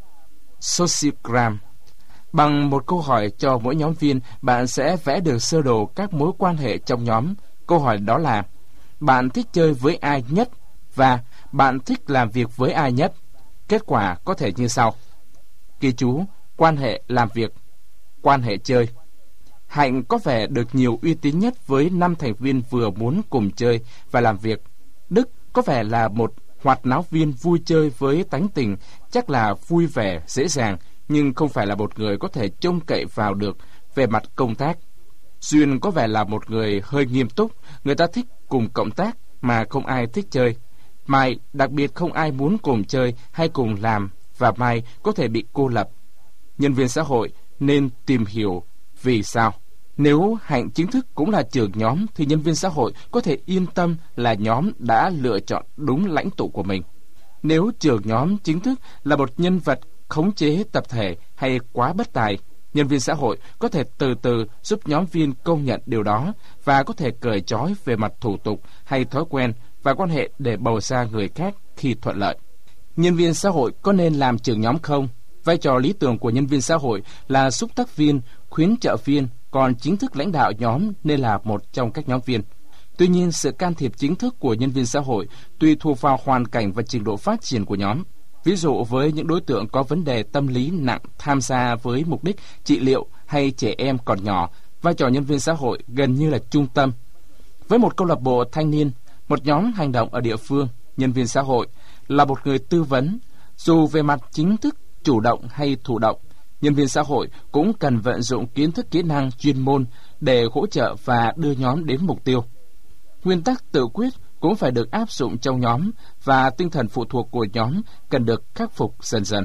Sociogram. Bằng một câu hỏi cho mỗi nhóm viên, bạn sẽ vẽ được sơ đồ các mối quan hệ trong nhóm. Câu hỏi đó là: bạn thích chơi với ai nhất và bạn thích làm việc với ai nhất? Kết quả có thể như sau. Ghi chú: quan hệ làm việc, quan hệ chơi. Hạnh có vẻ được nhiều uy tín nhất với năm thành viên vừa muốn cùng chơi và làm việc. Đức có vẻ là một hoạt náo viên vui chơi với tánh tình chắc là vui vẻ, dễ dàng, nhưng không phải là một người có thể trông cậy vào được về mặt công tác. Duyên có vẻ là một người hơi nghiêm túc, người ta thích cùng cộng tác mà không ai thích chơi. Mai đặc biệt không ai muốn cùng chơi hay cùng làm, và Mai có thể bị cô lập. Nhân viên xã hội nên tìm hiểu vì sao. Nếu Hạnh chính thức cũng là trưởng nhóm thì nhân viên xã hội có thể yên tâm là nhóm đã lựa chọn đúng lãnh tụ của mình. Nếu trưởng nhóm chính thức là một nhân vật khống chế tập thể hay quá bất tài, nhân viên xã hội có thể từ từ giúp nhóm viên công nhận điều đó và có thể cởi trói về mặt thủ tục hay thói quen và quan hệ để bầu ra người khác khi thuận lợi. Nhân viên xã hội có nên làm trưởng nhóm không? Vai trò lý tưởng của nhân viên xã hội là xúc tác viên, khuyến trợ viên, còn chính thức lãnh đạo nhóm nên là một trong các nhóm viên. Tuy nhiên, sự can thiệp chính thức của nhân viên xã hội tùy thuộc vào hoàn cảnh và trình độ phát triển của nhóm. Ví dụ với những đối tượng có vấn đề tâm lý nặng tham gia với mục đích trị liệu hay trẻ em còn nhỏ, vai trò nhân viên xã hội gần như là trung tâm. Với một câu lạc bộ thanh niên, một nhóm hành động ở địa phương, nhân viên xã hội là một người tư vấn. Dù về mặt chính thức, chủ động hay thụ động, nhân viên xã hội cũng cần vận dụng kiến thức kỹ năng chuyên môn để hỗ trợ và đưa nhóm đến mục tiêu. Nguyên tắc tự quyết cũng phải được áp dụng trong nhóm và tinh thần phụ thuộc của nhóm cần được khắc phục dần dần.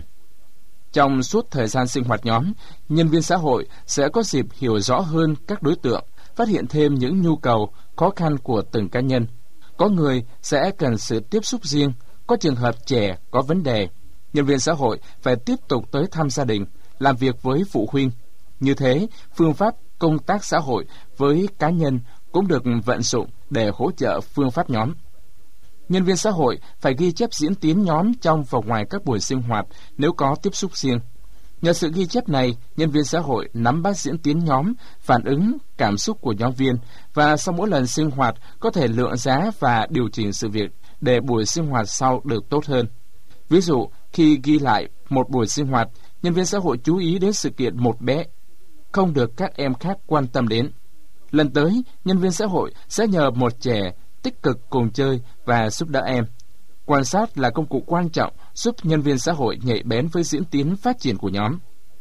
Trong suốt thời gian sinh hoạt nhóm, nhân viên xã hội sẽ có dịp hiểu rõ hơn các đối tượng, phát hiện thêm những nhu cầu, khó khăn của từng cá nhân. Có người sẽ cần sự tiếp xúc riêng, có trường hợp trẻ có vấn đề. Nhân viên xã hội phải tiếp tục tới thăm gia đình, làm việc với phụ huynh. Như thế, phương pháp công tác xã hội với cá nhân cũng được vận dụng để hỗ trợ phương pháp nhóm. Nhân viên xã hội phải ghi chép diễn tiến nhóm trong và ngoài các buổi sinh hoạt nếu có tiếp xúc riêng. Nhờ sự ghi chép này, nhân viên xã hội nắm bắt diễn tiến nhóm, phản ứng, cảm xúc của nhóm viên và sau mỗi lần sinh hoạt có thể lượng giá và điều chỉnh sự việc để buổi sinh hoạt sau được tốt hơn. Ví dụ, khi ghi lại một buổi sinh hoạt, nhân viên xã hội chú ý đến sự kiện một bé không được các em khác quan tâm đến. Lần tới, nhân viên xã hội sẽ nhờ một trẻ tích cực cùng chơi và giúp đỡ em. Quan sát là công cụ quan trọng giúp nhân viên xã hội nhạy bén với diễn tiến phát triển của nhóm.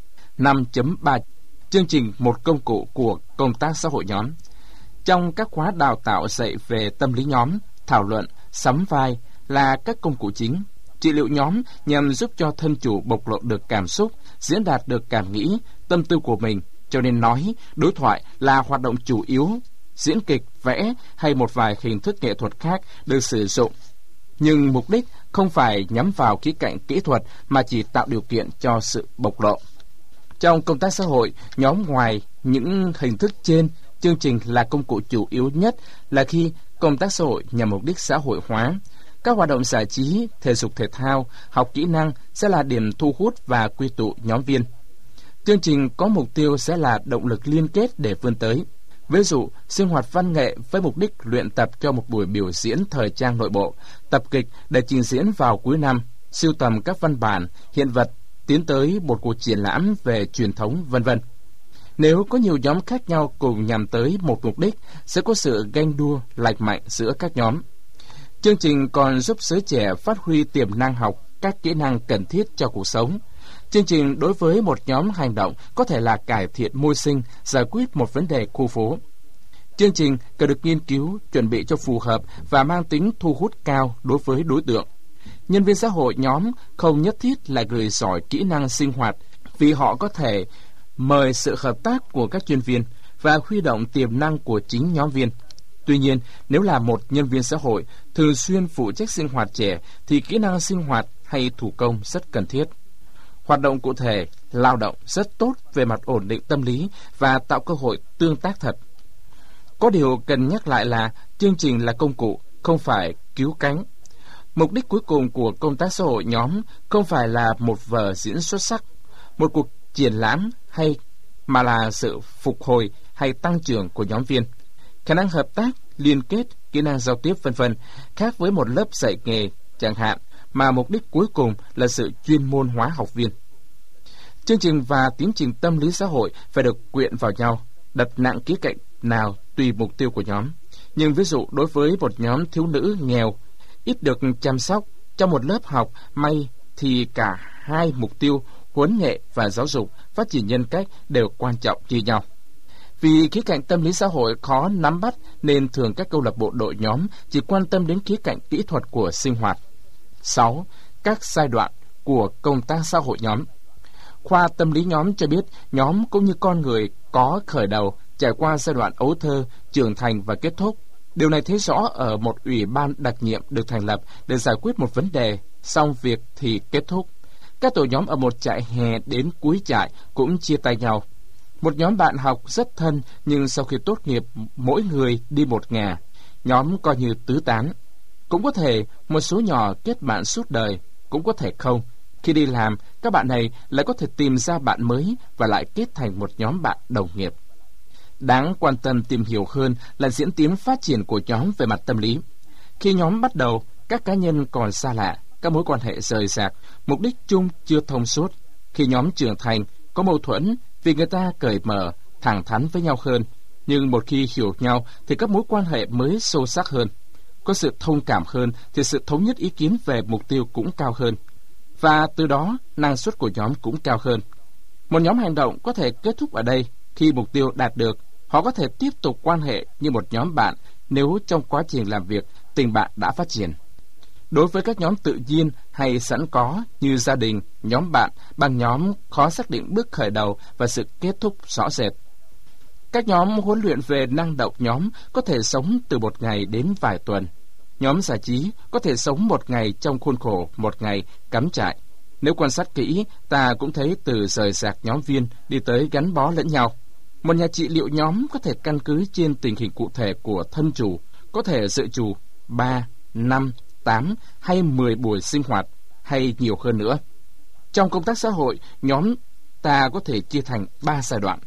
năm chấm ba Chương trình một công cụ của công tác xã hội nhóm. Trong các khóa đào tạo dạy về tâm lý nhóm, thảo luận, sắm vai là các công cụ chính. Trị liệu nhóm nhằm giúp cho thân chủ bộc lộ được cảm xúc, diễn đạt được cảm nghĩ, tâm tư của mình, cho nên nói, đối thoại là hoạt động chủ yếu. Diễn kịch, vẽ hay một vài hình thức nghệ thuật khác được sử dụng. Nhưng mục đích không phải nhắm vào khía cạnh kỹ thuật mà chỉ tạo điều kiện cho sự bộc lộ. Trong công tác xã hội, nhóm ngoài những hình thức trên, chương trình là công cụ chủ yếu nhất là khi công tác xã hội nhằm mục đích xã hội hóa. Các hoạt động giải trí, thể dục thể thao, học kỹ năng sẽ là điểm thu hút và quy tụ nhóm viên. Chương trình có mục tiêu sẽ là động lực liên kết để vươn tới. Ví dụ, sinh hoạt văn nghệ với mục đích luyện tập cho một buổi biểu diễn thời trang nội bộ, tập kịch để trình diễn vào cuối năm, sưu tầm các văn bản, hiện vật, tiến tới một cuộc triển lãm về truyền thống, vân vân. Nếu có nhiều nhóm khác nhau cùng nhằm tới một mục đích, sẽ có sự ganh đua lành mạnh giữa các nhóm. Chương trình còn giúp giới trẻ phát huy tiềm năng học các kỹ năng cần thiết cho cuộc sống. Chương trình đối với một nhóm hành động có thể là cải thiện môi sinh, giải quyết một vấn đề khu phố. Chương trình cần được nghiên cứu, chuẩn bị cho phù hợp và mang tính thu hút cao đối với đối tượng. Nhân viên xã hội nhóm không nhất thiết là người giỏi kỹ năng sinh hoạt, vì họ có thể mời sự hợp tác của các chuyên viên và huy động tiềm năng của chính nhóm viên. Tuy nhiên, nếu là một nhân viên xã hội thường xuyên phụ trách sinh hoạt trẻ thì kỹ năng sinh hoạt hay thủ công rất cần thiết. Hoạt động cụ thể, lao động rất tốt về mặt ổn định tâm lý và tạo cơ hội tương tác thật. Có điều cần nhắc lại là chương trình là công cụ, không phải cứu cánh. Mục đích cuối cùng của công tác xã hội nhóm không phải là một vở diễn xuất sắc, một cuộc triển lãm hay mà là sự phục hồi hay tăng trưởng của nhóm viên. Khả năng hợp tác, liên kết, kỹ năng giao tiếp vân vân khác với một lớp dạy nghề chẳng hạn, mà mục đích cuối cùng là sự chuyên môn hóa học viên. Chương trình và tiến trình tâm lý xã hội phải được quyện vào nhau, đặt nặng khía cạnh nào tùy mục tiêu của nhóm. Nhưng ví dụ đối với một nhóm thiếu nữ nghèo, ít được chăm sóc, Trong một lớp học may thì cả hai mục tiêu huấn nghệ và giáo dục, phát triển nhân cách đều quan trọng như nhau. Vì khía cạnh tâm lý xã hội khó nắm bắt nên thường các câu lạc bộ đội nhóm chỉ quan tâm đến khía cạnh kỹ thuật của sinh hoạt. sáu. Các giai đoạn của công tác xã hội nhóm. Khoa tâm lý nhóm cho biết nhóm cũng như con người có khởi đầu, trải qua giai đoạn ấu thơ, trưởng thành và kết thúc. Điều này thấy rõ ở một ủy ban đặc nhiệm được thành lập để giải quyết một vấn đề, xong việc thì kết thúc. Các tổ nhóm ở một trại hè đến cuối trại cũng chia tay nhau. Một nhóm bạn học rất thân nhưng sau khi tốt nghiệp mỗi người đi một ngả, nhóm coi như tứ tán. Cũng có thể một số nhỏ kết bạn suốt đời, cũng có thể không. Khi đi làm, các bạn này lại có thể tìm ra bạn mới và lại kết thành một nhóm bạn đồng nghiệp. Đáng quan tâm tìm hiểu hơn là diễn tiến phát triển của nhóm về mặt tâm lý. Khi nhóm bắt đầu, các cá nhân còn xa lạ, các mối quan hệ rời rạc, mục đích chung chưa thông suốt. Khi nhóm trưởng thành, có mâu thuẫn vì người ta cởi mở, thẳng thắn với nhau hơn. Nhưng một khi hiểu nhau thì các mối quan hệ mới sâu sắc hơn. Có sự thông cảm hơn thì sự thống nhất ý kiến về mục tiêu cũng cao hơn. Và từ đó, năng suất của nhóm cũng cao hơn. Một nhóm hành động có thể kết thúc ở đây. Khi mục tiêu đạt được, họ có thể tiếp tục quan hệ như một nhóm bạn nếu trong quá trình làm việc, tình bạn đã phát triển. Đối với các nhóm tự nhiên hay sẵn có như gia đình, nhóm bạn, bằng nhóm khó xác định bước khởi đầu và sự kết thúc rõ rệt. Các nhóm huấn luyện về năng động nhóm có thể sống từ một ngày đến vài tuần. Nhóm giải trí có thể sống một ngày trong khuôn khổ một ngày cắm trại. Nếu quan sát kỹ, ta cũng thấy từ rời rạc nhóm viên đi tới gắn bó lẫn nhau. Một nhà trị liệu nhóm có thể căn cứ trên tình hình cụ thể của thân chủ, có thể dự trù ba, năm, tám hay mười buổi sinh hoạt, hay nhiều hơn nữa. Trong công tác xã hội, nhóm ta có thể chia thành ba giai đoạn.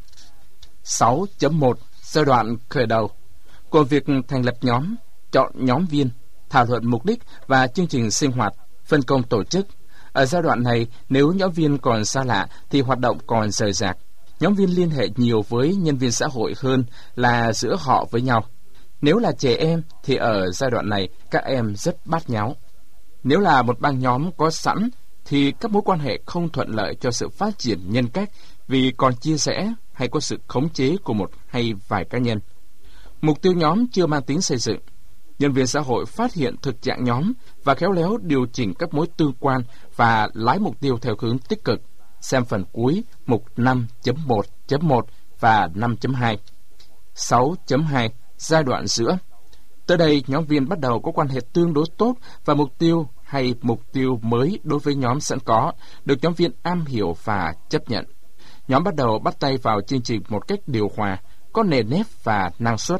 sáu chấm một. Giai đoạn khởi đầu. Còn việc thành lập nhóm, chọn nhóm viên, thảo luận mục đích và chương trình sinh hoạt, phân công tổ chức. Ở giai đoạn này, nếu nhóm viên còn xa lạ thì hoạt động còn rời rạc. Nhóm viên liên hệ nhiều với nhân viên xã hội hơn là giữa họ với nhau. Nếu là trẻ em thì ở giai đoạn này các em rất bát nháo. Nếu là một băng nhóm có sẵn thì các mối quan hệ không thuận lợi cho sự phát triển nhân cách vì còn chia rẽ hay có sự khống chế của một hay vài cá nhân. Mục tiêu nhóm chưa mang tính xây dựng. Nhân viên xã hội phát hiện thực trạng nhóm và khéo léo điều chỉnh các mối tương quan và lái mục tiêu theo hướng tích cực. Xem phần cuối mục năm chấm một chấm một và năm chấm hai. sáu chấm hai. Giai đoạn giữa. Tới đây, nhóm viên bắt đầu có quan hệ tương đối tốt và mục tiêu hay mục tiêu mới đối với nhóm sẵn có được nhóm viên am hiểu và chấp nhận. Nhóm bắt đầu bắt tay vào chương trình một cách điều hòa, có nề nếp và năng suất.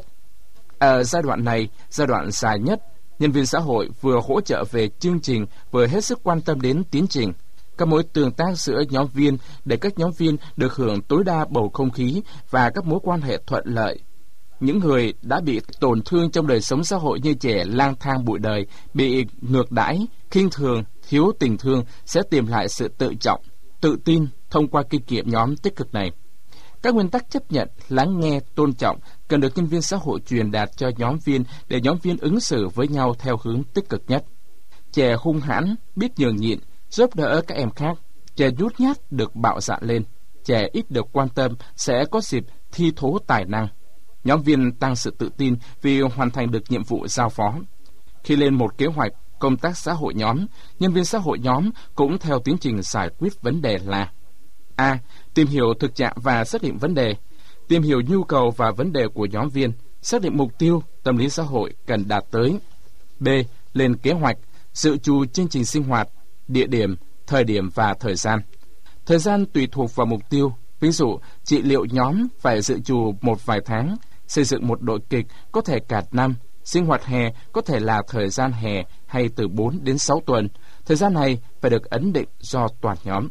Ở giai đoạn này, giai đoạn dài nhất, nhân viên xã hội vừa hỗ trợ về chương trình, vừa hết sức quan tâm đến tiến trình, các mối tương tác giữa nhóm viên để các nhóm viên được hưởng tối đa bầu không khí và các mối quan hệ thuận lợi. Những người đã bị tổn thương trong đời sống xã hội như trẻ lang thang bụi đời, bị ngược đãi, khinh thường, thiếu tình thương sẽ tìm lại sự tự trọng, tự tin thông qua kinh nghiệm nhóm tích cực này. Các nguyên tắc chấp nhận, lắng nghe, tôn trọng cần được nhân viên xã hội truyền đạt cho nhóm viên để nhóm viên ứng xử với nhau theo hướng tích cực nhất. Trẻ hung hãn, biết nhường nhịn, giúp đỡ các em khác. Trẻ nhút nhát được bạo dạn lên. Trẻ ít được quan tâm sẽ có dịp thi thố tài năng. Nhóm viên tăng sự tự tin vì hoàn thành được nhiệm vụ giao phó. Khi lên một kế hoạch công tác xã hội nhóm, nhân viên xã hội nhóm cũng theo tiến trình giải quyết vấn đề là: A. Tìm hiểu thực trạng và xác định vấn đề. Tìm hiểu nhu cầu và vấn đề của nhóm viên, xác định mục tiêu tâm lý xã hội cần đạt tới. B. Lên kế hoạch, dự trù chương trình sinh hoạt, địa điểm, thời điểm và thời gian. Thời gian tùy thuộc vào mục tiêu. Ví dụ, trị liệu nhóm phải dự trù một vài tháng, xây dựng một đội kịch có thể cả năm, sinh hoạt hè có thể là thời gian hè hay từ bốn đến sáu tuần. Thời gian này phải được ấn định do toàn nhóm.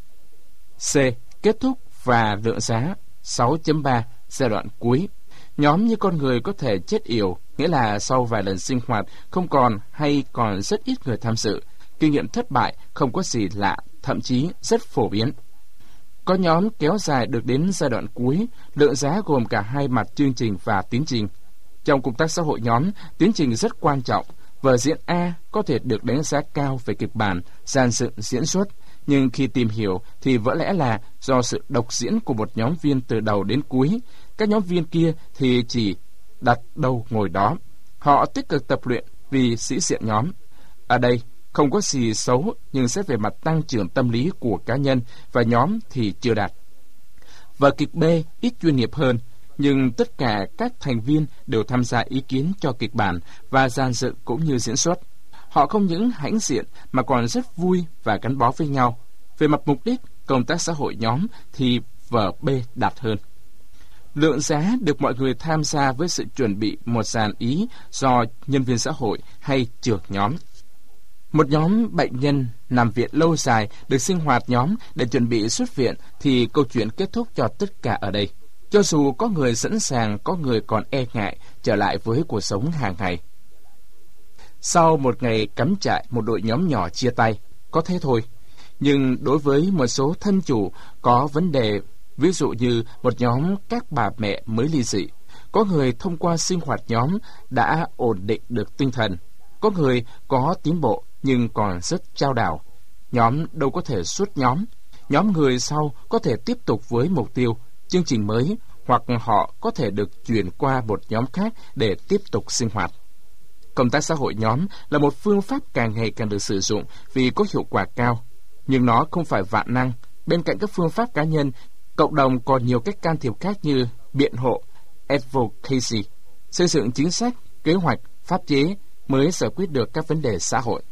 C. Kết thúc và lượng giá. sáu chấm ba. Giai đoạn cuối. Nhóm như con người có thể chết yểu, nghĩa là sau vài lần sinh hoạt không còn hay còn rất ít người tham dự. Kinh nghiệm thất bại không có gì lạ, thậm chí rất phổ biến. Có nhóm kéo dài được đến giai đoạn cuối, lượng giá gồm cả hai mặt chương trình và tiến trình. Trong công tác xã hội nhóm, tiến trình rất quan trọng Vở diễn A có thể được đánh giá cao về kịch bản, dàn dựng, diễn xuất, nhưng khi tìm hiểu thì vỡ lẽ là do sự độc diễn của một nhóm viên từ đầu đến cuối. Các nhóm viên kia thì chỉ đặt đâu ngồi đó. Họ tích cực tập luyện vì sĩ diện nhóm. Ở đây không có gì xấu, nhưng xét về mặt tăng trưởng tâm lý của cá nhân và nhóm thì chưa đạt. Vở kịch B ít chuyên nghiệp hơn, nhưng tất cả các thành viên đều tham gia ý kiến cho kịch bản và dàn dựng cũng như diễn xuất. Họ không những hãnh diện mà còn rất vui và gắn bó với nhau. Về mặt mục đích, công tác xã hội nhóm thì vở B đạt hơn. Lượng giá được mọi người tham gia với sự chuẩn bị một dàn ý do nhân viên xã hội hay trưởng nhóm. Một nhóm bệnh nhân nằm viện lâu dài được sinh hoạt nhóm để chuẩn bị xuất viện thì câu chuyện kết thúc cho tất cả ở đây. Cho dù có người sẵn sàng, có người còn e ngại trở lại với cuộc sống hàng ngày. Sau một ngày cắm trại, một đội nhóm nhỏ chia tay, có thế thôi. Nhưng đối với một số thân chủ có vấn đề, ví dụ như một nhóm các bà mẹ mới ly dị, có người thông qua sinh hoạt nhóm đã ổn định được tinh thần, có người có tiến bộ nhưng còn rất chao đảo. Nhóm đâu có thể suốt nhóm. Nhóm người sau có thể tiếp tục với mục tiêu, chương trình mới, hoặc họ có thể được chuyển qua một nhóm khác để tiếp tục sinh hoạt. Công tác xã hội nhóm là một phương pháp càng ngày càng được sử dụng vì có hiệu quả cao, nhưng nó không phải vạn năng. Bên cạnh các phương pháp cá nhân, cộng đồng còn nhiều cách can thiệp khác như biện hộ, advocacy, xây dựng chính sách, kế hoạch, pháp chế mới giải quyết được các vấn đề xã hội.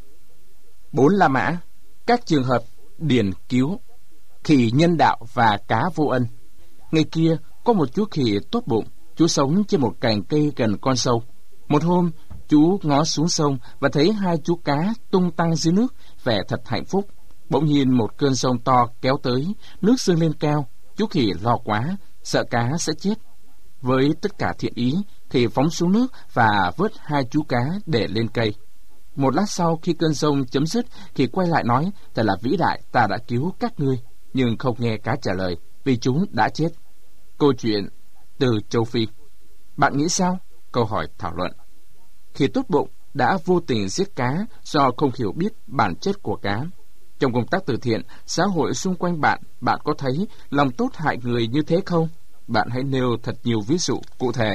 Bốn La Mã, các trường hợp điển cứu, khỉ nhân đạo và cá vô ân. Ngày kia có một chú khỉ tốt bụng, chú sống trên một cành cây gần con sông. Một hôm, chú ngó xuống sông và thấy hai chú cá tung tăng dưới nước, vẻ thật hạnh phúc. Bỗng nhiên một cơn sông to kéo tới, nước dâng lên cao. Chú khỉ lo quá, sợ cá sẽ chết. Với tất cả thiện ý, khỉ phóng xuống nước và vớt hai chú cá để lên cây. Một lát sau, khi cơn sông chấm dứt, khỉ quay lại nói: "Thật là vĩ đại, ta đã cứu các ngươi." Nhưng không nghe cá trả lời, vì chúng đã chết. Câu chuyện từ châu Phi. Bạn nghĩ sao? Câu hỏi thảo luận. Khỉ tốt bụng đã vô tình giết cá do không hiểu biết bản chất của cá. Trong công tác từ thiện, xã hội xung quanh bạn, bạn có thấy lòng tốt hại người như thế không? Bạn hãy nêu thật nhiều ví dụ cụ thể.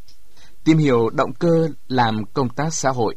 Tìm hiểu động cơ làm công tác xã hội.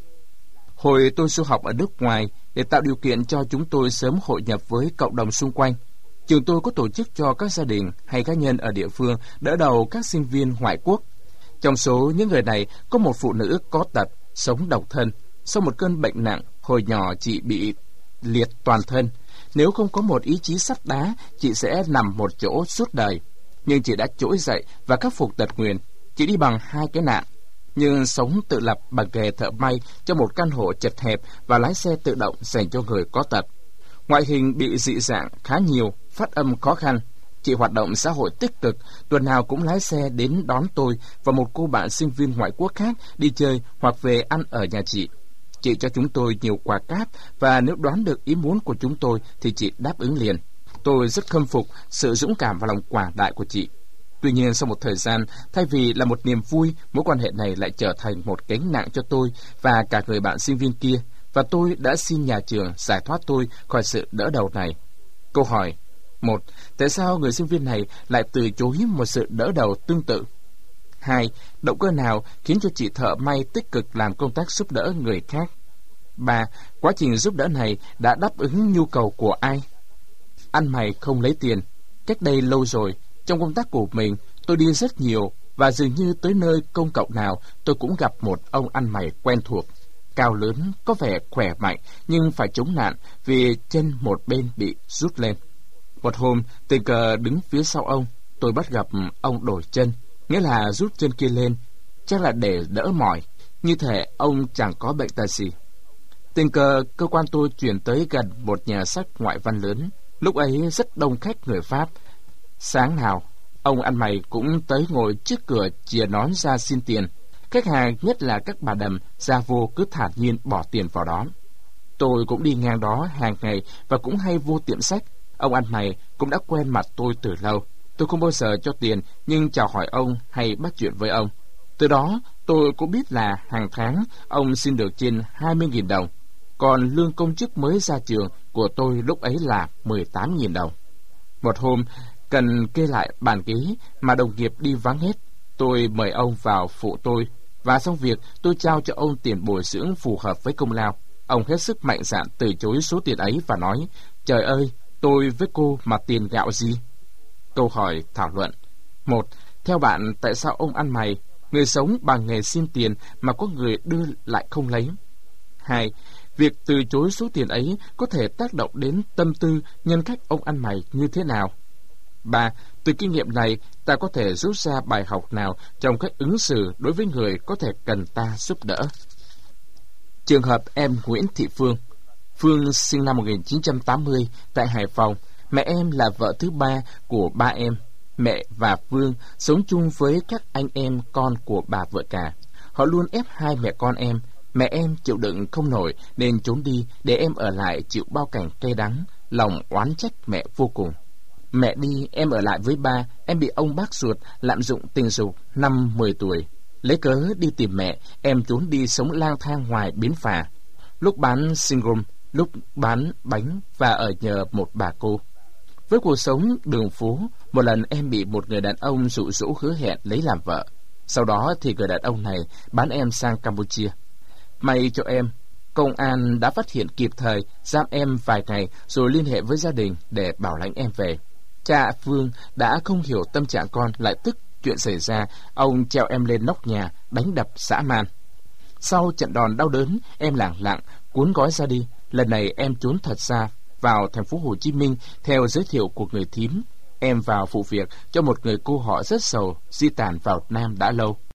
Hồi tôi du học ở nước ngoài, để tạo điều kiện cho chúng tôi sớm hội nhập với cộng đồng xung quanh, trường tôi có tổ chức cho các gia đình hay cá nhân ở địa phương đỡ đầu các sinh viên ngoại quốc. Trong số những người này có một phụ nữ có tật, sống độc thân. Sau một cơn bệnh nặng, hồi nhỏ chị bị liệt toàn thân. Nếu không có một ý chí sắt đá, chị sẽ nằm một chỗ suốt đời. Nhưng chị đã trỗi dậy và khắc phục tật nguyền. Chị đi bằng hai cái nạn, nhưng sống tự lập bằng nghề thợ may trong một căn hộ chật hẹp và lái xe tự động dành cho người có tật. Ngoại hình bị dị dạng khá nhiều, phát âm khó khăn. Chị hoạt động xã hội tích cực, tuần nào cũng lái xe đến đón tôi và một cô bạn sinh viên ngoại quốc khác đi chơi hoặc về ăn ở nhà chị. Chị cho chúng tôi nhiều quà cáp và nếu đoán được ý muốn của chúng tôi thì chị đáp ứng liền. Tôi rất khâm phục sự dũng cảm và lòng quảng đại của chị. Tuy nhiên sau một thời gian, thay vì là một niềm vui, mối quan hệ này lại trở thành một gánh nặng cho tôi và cả người bạn sinh viên kia, và tôi đã xin nhà trường giải thoát tôi khỏi sự đỡ đầu này. Câu hỏi: một. Tại sao người sinh viên này lại từ chối một sự đỡ đầu tương tự? Hai. Động cơ nào khiến cho chị thợ may tích cực làm công tác giúp đỡ người khác? Ba. Quá trình giúp đỡ này đã đáp ứng nhu cầu của ai? Ăn mày không lấy tiền. Cách đây lâu rồi, trong công tác của mình, tôi đi rất nhiều và dường như tới nơi công cộng nào tôi cũng gặp một ông ăn mày quen thuộc. Cao lớn, có vẻ khỏe mạnh nhưng phải chống nạn vì chân một bên bị rút lên. Một hôm, tình cờ đứng phía sau ông, tôi bắt gặp ông đổi chân, nghĩa là rút chân kia lên, chắc là để đỡ mỏi, như thể ông chẳng có bệnh tật gì. Tình cờ cơ quan tôi chuyển tới gần một nhà sách ngoại văn lớn, lúc ấy rất đông khách người Pháp. Sáng nào, ông ăn mày cũng tới ngồi trước cửa chìa nón ra xin tiền. Khách hàng, nhất là các bà đầm, ra vô cứ thản nhiên bỏ tiền vào đó. Tôi cũng đi ngang đó hàng ngày và cũng hay vô tiệm sách. Ông ăn mày cũng đã quen mặt tôi từ lâu. Tôi không bao giờ cho tiền, nhưng chào hỏi ông hay bắt chuyện với ông. Từ đó tôi cũng biết là hàng tháng ông xin được trên hai mươi nghìn đồng, còn lương công chức mới ra trường của tôi lúc ấy là mười tám nghìn đồng. Một hôm, cần kê lại bàn ghế mà đồng nghiệp đi vắng hết, tôi mời ông vào phụ tôi, và xong việc tôi trao cho ông tiền bồi dưỡng phù hợp với công lao. Ông hết sức mạnh dạn từ chối số tiền ấy và nói: "Trời ơi, tôi với cô mà tiền gạo gì?" Câu hỏi thảo luận: Một, theo bạn tại sao ông ăn mày, người sống bằng nghề xin tiền mà có người đưa lại không lấy? Hai, việc từ chối số tiền ấy có thể tác động đến tâm tư nhân cách ông ăn mày như thế nào? Ba, từ kinh nghiệm này ta có thể rút ra bài học nào trong cách ứng xử đối với người có thể cần ta giúp đỡ? Trường hợp em Nguyễn Thị Phương. Phương sinh năm một nghìn chín trăm tám mươi tại Hải Phòng. Mẹ em là vợ thứ ba của ba em. Mẹ và Phương sống chung với các anh em con của bà vợ cả. Họ luôn ép hai mẹ con em. Mẹ em chịu đựng không nổi nên trốn đi để em ở lại chịu bao cảnh cay đắng, lòng oán trách mẹ vô cùng. Mẹ đi, em ở lại với ba. Em bị ông bác ruột lạm dụng tình dục năm mười tuổi. Lấy cớ đi tìm mẹ, em trốn đi sống lang thang ngoài bến phà. Lúc bán singum, lúc bán bánh và ở nhờ một bà cô. Với cuộc sống đường phố, một lần em bị một người đàn ông dụ dỗ hứa hẹn lấy làm vợ. Sau đó thì người đàn ông này bán em sang Campuchia. May cho em, công an đã phát hiện kịp thời, giam em vài ngày rồi liên hệ với gia đình để bảo lãnh em về. Cha Phương đã không hiểu tâm trạng con, lại tức chuyện xảy ra, ông treo em lên nóc nhà, đánh đập dã man. Sau trận đòn đau đớn, em lẳng lặng cuốn gói ra đi. Lần này em trốn thật xa vào thành phố Hồ Chí Minh theo giới thiệu của người thím. Em vào phụ việc cho một người cô họ rất giàu di tản vào Nam đã lâu.